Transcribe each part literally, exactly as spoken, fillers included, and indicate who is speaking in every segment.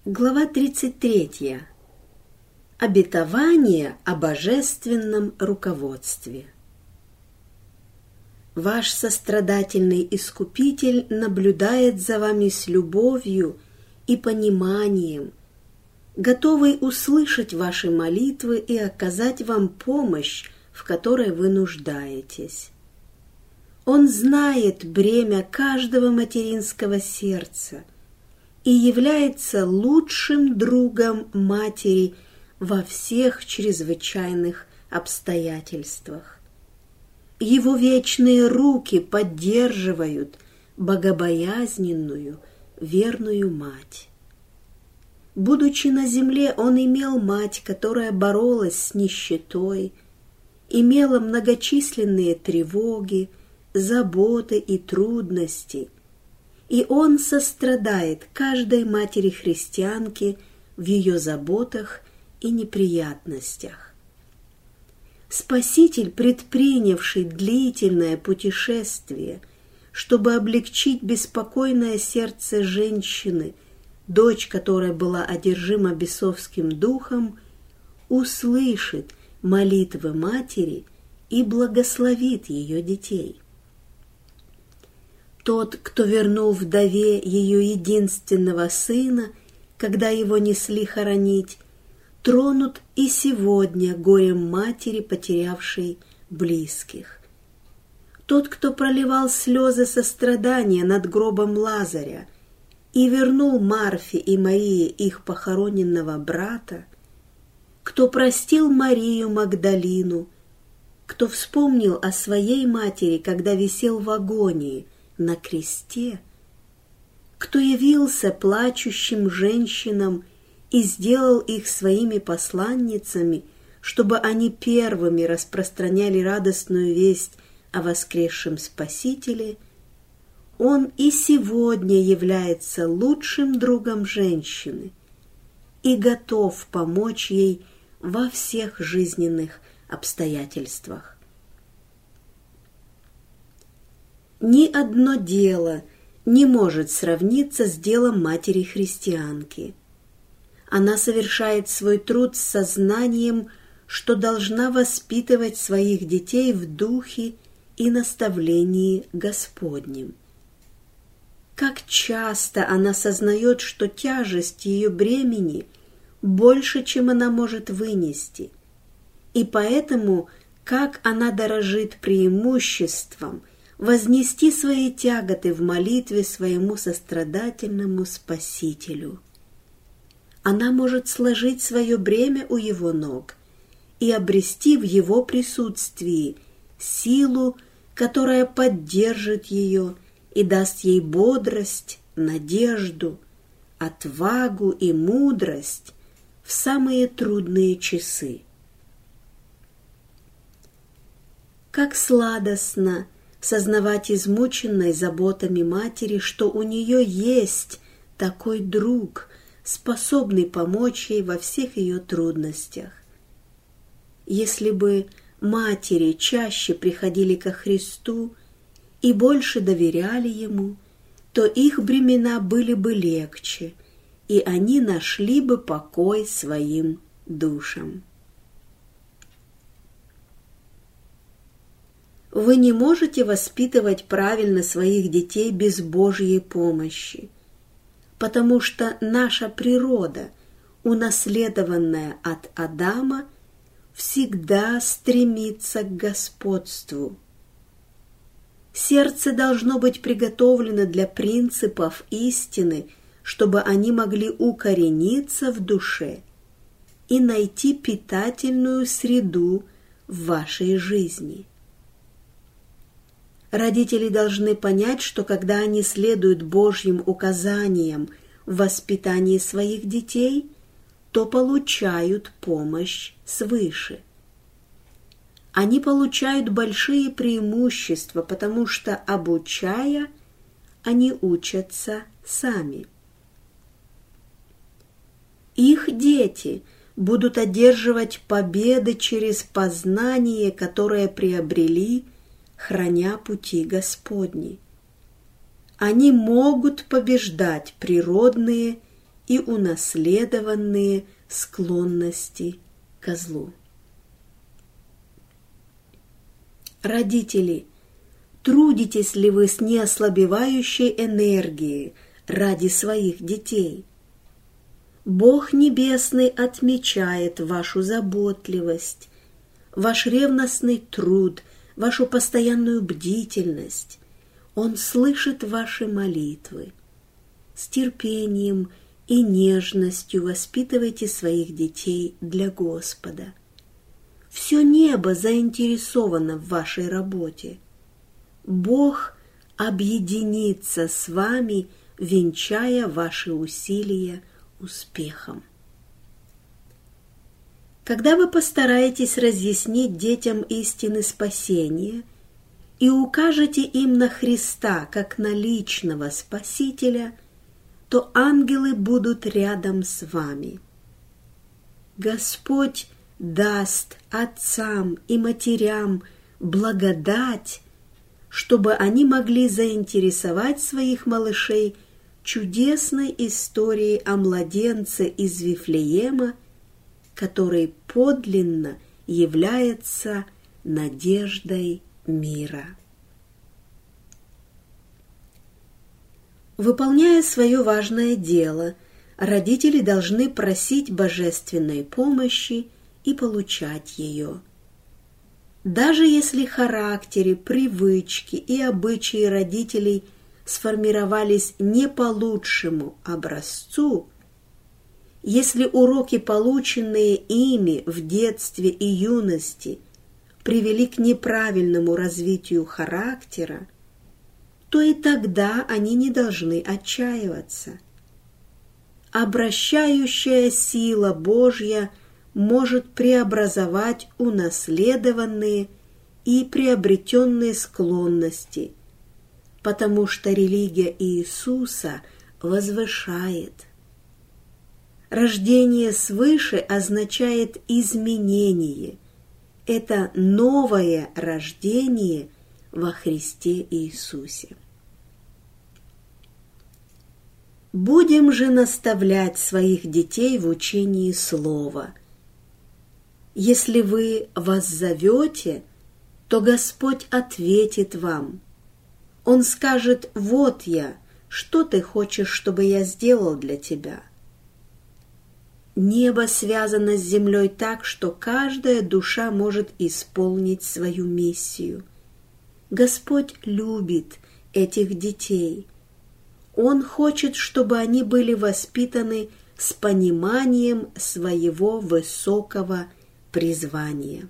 Speaker 1: Глава тридцать третья. Обетование о божественном руководстве. Ваш сострадательный Искупитель наблюдает за вами с любовью и пониманием, готовый услышать ваши молитвы и оказать вам помощь, в которой вы нуждаетесь. Он знает бремя каждого материнского сердца и является лучшим другом матери во всех чрезвычайных обстоятельствах. Его вечные руки поддерживают богобоязненную, верную мать. Будучи на земле, он имел мать, которая боролась с нищетой, имела многочисленные тревоги, заботы и трудности, и он сострадает каждой матери-христианке в ее заботах и неприятностях. Спаситель, предпринявший длительное путешествие, чтобы облегчить беспокойное сердце женщины, дочь которой была одержима бесовским духом, услышит молитвы матери и благословит ее детей. Тот, кто вернул вдове ее единственного сына, когда его несли хоронить, тронут и сегодня горем матери, потерявшей близких. Тот, кто проливал слезы сострадания над гробом Лазаря и вернул Марфе и Марии их похороненного брата, кто простил Марию Магдалину, кто вспомнил о своей матери, когда висел в агонии на кресте, кто явился плачущим женщинам и сделал их своими посланницами, чтобы они первыми распространяли радостную весть о воскресшем Спасителе, он и сегодня является лучшим другом женщины и готов помочь ей во всех жизненных обстоятельствах. Ни одно дело не может сравниться с делом матери-христианки. Она совершает свой труд с сознанием, что должна воспитывать своих детей в духе и наставлении Господнем. Как часто она сознает, что тяжесть ее бремени больше, чем она может вынести, и поэтому как она дорожит преимуществом вознести свои тяготы в молитве своему сострадательному Спасителю. Она может сложить свое бремя у его ног и обрести в его присутствии силу, которая поддержит ее и даст ей бодрость, надежду, отвагу и мудрость в самые трудные часы. Как сладостно сознавать измученной заботами матери, что у нее есть такой друг, способный помочь ей во всех ее трудностях. Если бы матери чаще приходили ко Христу и больше доверяли Ему, то их бремена были бы легче, и они нашли бы покой своим душам. Вы не можете воспитывать правильно своих детей без Божьей помощи, потому что наша природа, унаследованная от Адама, всегда стремится к господству. Сердце должно быть приготовлено для принципов истины, чтобы они могли укорениться в душе и найти питательную среду в вашей жизни. Родители должны понять, что когда они следуют Божьим указаниям в воспитании своих детей, то получают помощь свыше. Они получают большие преимущества, потому что, обучая, они учатся сами. Их дети будут одерживать победы через познание, которое приобрели, храня пути Господни. Они могут побеждать природные и унаследованные склонности ко злу. Родители, трудитесь ли вы с неослабевающей энергией ради своих детей? Бог Небесный отмечает вашу заботливость, ваш ревностный труд, вашу постоянную бдительность. Он слышит ваши молитвы. С терпением и нежностью воспитывайте своих детей для Господа. Все небо заинтересовано в вашей работе. Бог объединится с вами, венчая ваши усилия успехом. Когда вы постараетесь разъяснить детям истины спасения и укажете им на Христа как на личного Спасителя, то ангелы будут рядом с вами. Господь даст отцам и матерям благодать, чтобы они могли заинтересовать своих малышей чудесной историей о младенце из Вифлеема, который подлинно является надеждой мира. Выполняя свое важное дело, родители должны просить божественной помощи и получать ее. Даже если характеры, привычки и обычаи родителей сформировались не по лучшему образцу, если уроки, полученные ими в детстве и юности, привели к неправильному развитию характера, то и тогда они не должны отчаиваться. Обращающая сила Божья может преобразовать унаследованные и приобретенные склонности, потому что религия Иисуса возвышает. Рождение свыше означает изменение. Это новое рождение во Христе Иисусе. Будем же наставлять своих детей в учении Слова. Если вы воззовете, то Господь ответит вам. Он скажет: «Вот я, что ты хочешь, чтобы я сделал для тебя?» Небо связано с землей так, что каждая душа может исполнить свою миссию. Господь любит этих детей. Он хочет, чтобы они были воспитаны с пониманием своего высокого призвания.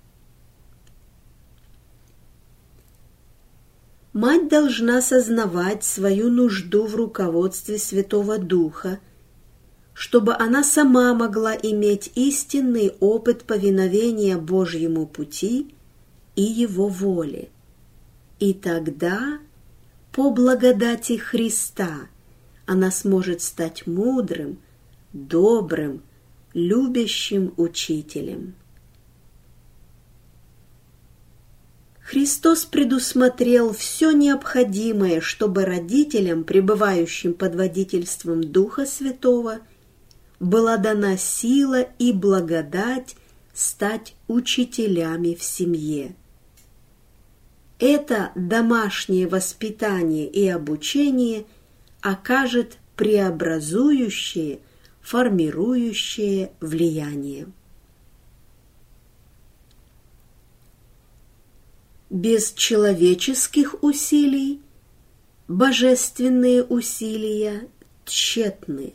Speaker 1: Мать должна сознавать свою нужду в руководстве Святого Духа, чтобы она сама могла иметь истинный опыт повиновения Божьему пути и Его воле. И тогда, по благодати Христа, она сможет стать мудрым, добрым, любящим учителем. Христос предусмотрел все необходимое, чтобы родителям, пребывающим под водительством Духа Святого, была дана сила и благодать стать учителями в семье. Это домашнее воспитание и обучение окажет преобразующее, формирующее влияние. Без человеческих усилий божественные усилия тщетны.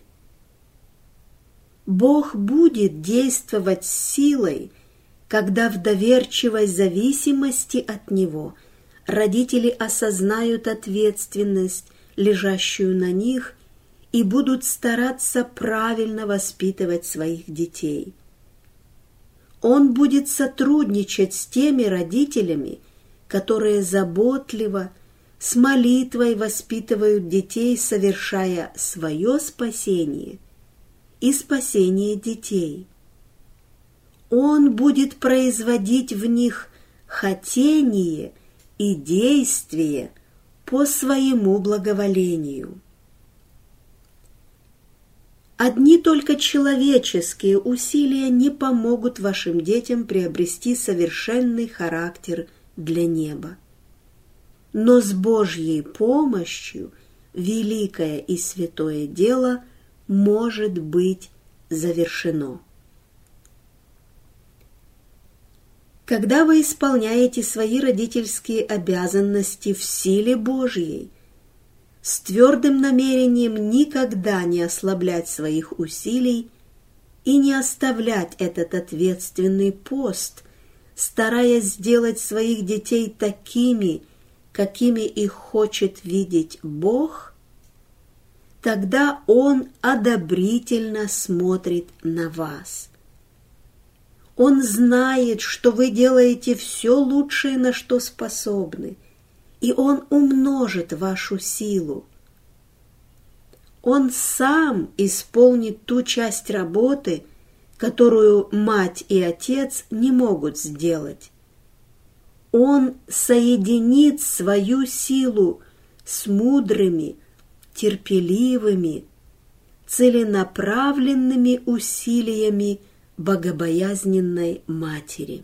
Speaker 1: Бог будет действовать силой, когда в доверчивой зависимости от Него родители осознают ответственность, лежащую на них, и будут стараться правильно воспитывать своих детей. Он будет сотрудничать с теми родителями, которые заботливо, с молитвой воспитывают детей, совершая свое спасение и спасение детей. Он будет производить в них хотение и действие по своему благоволению. Одни только человеческие усилия не помогут вашим детям приобрести совершенный характер для неба. Но с Божьей помощью великое и святое дело может быть завершено. Когда вы исполняете свои родительские обязанности в силе Божьей, с твердым намерением никогда не ослаблять своих усилий и не оставлять этот ответственный пост, стараясь сделать своих детей такими, какими их хочет видеть Бог, тогда Он одобрительно смотрит на вас. Он знает, что вы делаете все лучшее, на что способны, и Он умножит вашу силу. Он сам исполнит ту часть работы, которую мать и отец не могут сделать. Он соединит свою силу с мудрыми, терпеливыми, целенаправленными усилиями богобоязненной матери.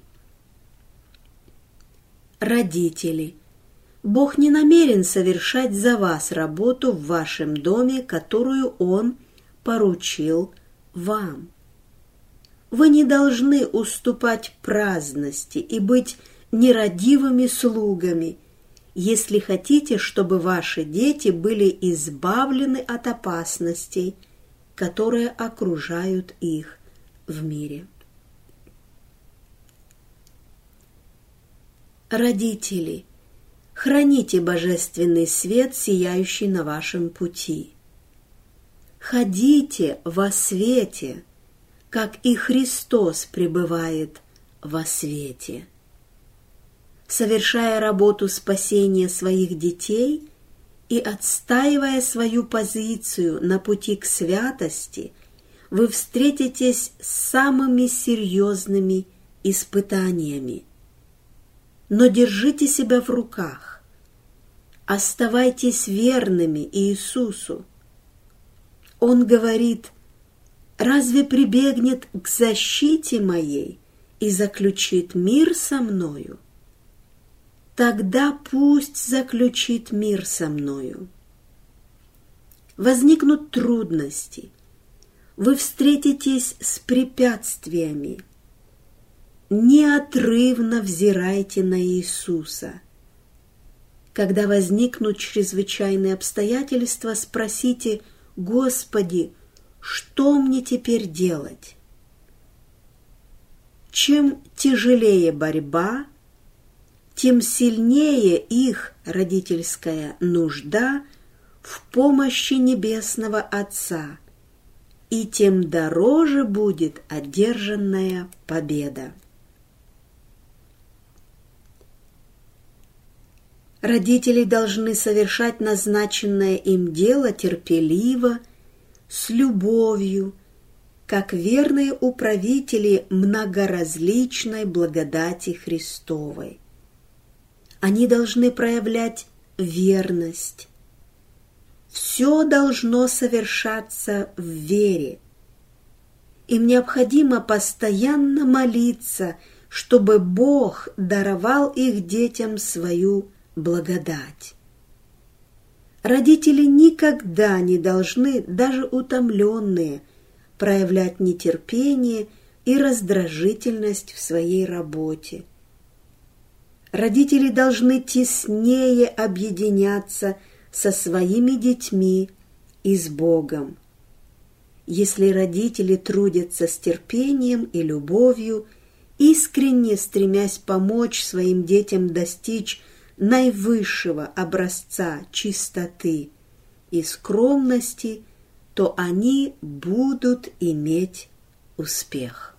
Speaker 1: Родители, Бог не намерен совершать за вас работу в вашем доме, которую Он поручил вам. Вы не должны уступать праздности и быть нерадивыми слугами, если хотите, чтобы ваши дети были избавлены от опасностей, которые окружают их в мире. Родители, храните божественный свет, сияющий на вашем пути. Ходите во свете, как и Христос пребывает во свете. Совершая работу спасения своих детей и отстаивая свою позицию на пути к святости, вы встретитесь с самыми серьезными испытаниями. Но держите себя в руках. Оставайтесь верными Иисусу. Он говорит: «Разве прибегнет к защите моей и заключит мир со мною? Тогда пусть заключит мир со мною». Возникнут трудности, вы встретитесь с препятствиями. Неотрывно взирайте на Иисуса. Когда возникнут чрезвычайные обстоятельства, спросите: «Господи, что мне теперь делать?» Чем тяжелее борьба, тем сильнее их родительская нужда в помощи Небесного Отца, и тем дороже будет одержанная победа. Родители должны совершать назначенное им дело терпеливо, с любовью, как верные управители многоразличной благодати Христовой. Они должны проявлять верность. Все должно совершаться в вере. Им необходимо постоянно молиться, чтобы Бог даровал их детям свою благодать. Родители никогда не должны, даже утомленные, проявлять нетерпение и раздражительность в своей работе. Родители должны теснее объединяться со своими детьми и с Богом. Если родители трудятся с терпением и любовью, искренне стремясь помочь своим детям достичь наивысшего образца чистоты и скромности, то они будут иметь успех.